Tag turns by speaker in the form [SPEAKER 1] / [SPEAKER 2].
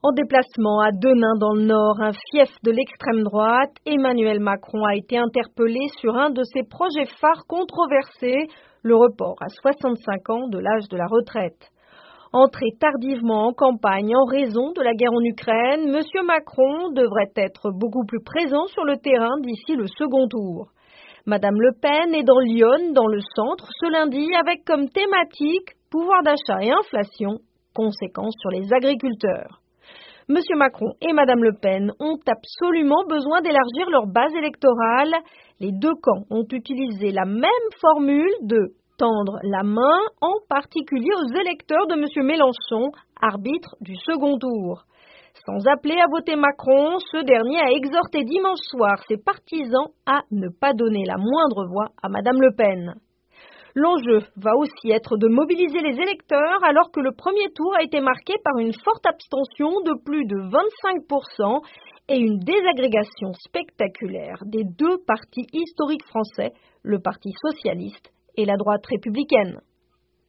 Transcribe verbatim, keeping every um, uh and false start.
[SPEAKER 1] En déplacement à Denain dans le Nord, un fief de l'extrême droite, Emmanuel Macron a été interpellé sur un de ses projets phares controversés, le report à soixante-cinq ans de l'âge de la retraite. Entré tardivement en campagne en raison de la guerre en Ukraine, M. Macron devrait être beaucoup plus présent sur le terrain d'ici le second tour. Madame Le Pen est dans Lyon, dans le centre, ce lundi, avec comme thématique pouvoir d'achat et inflation, conséquences sur les agriculteurs. M. Macron et Madame Le Pen ont absolument besoin d'élargir leur base électorale. Les deux camps ont utilisé la même formule de tendre la main, en particulier aux électeurs de M. Mélenchon, arbitre du second tour. Sans appeler à voter Macron, ce dernier a exhorté dimanche soir ses partisans à ne pas donner la moindre voix à Madame Le Pen. L'enjeu va aussi être de mobiliser les électeurs alors que le premier tour a été marqué par une forte abstention de plus de vingt-cinq pour cent et une désagrégation spectaculaire des deux partis historiques français, le Parti socialiste et la droite républicaine.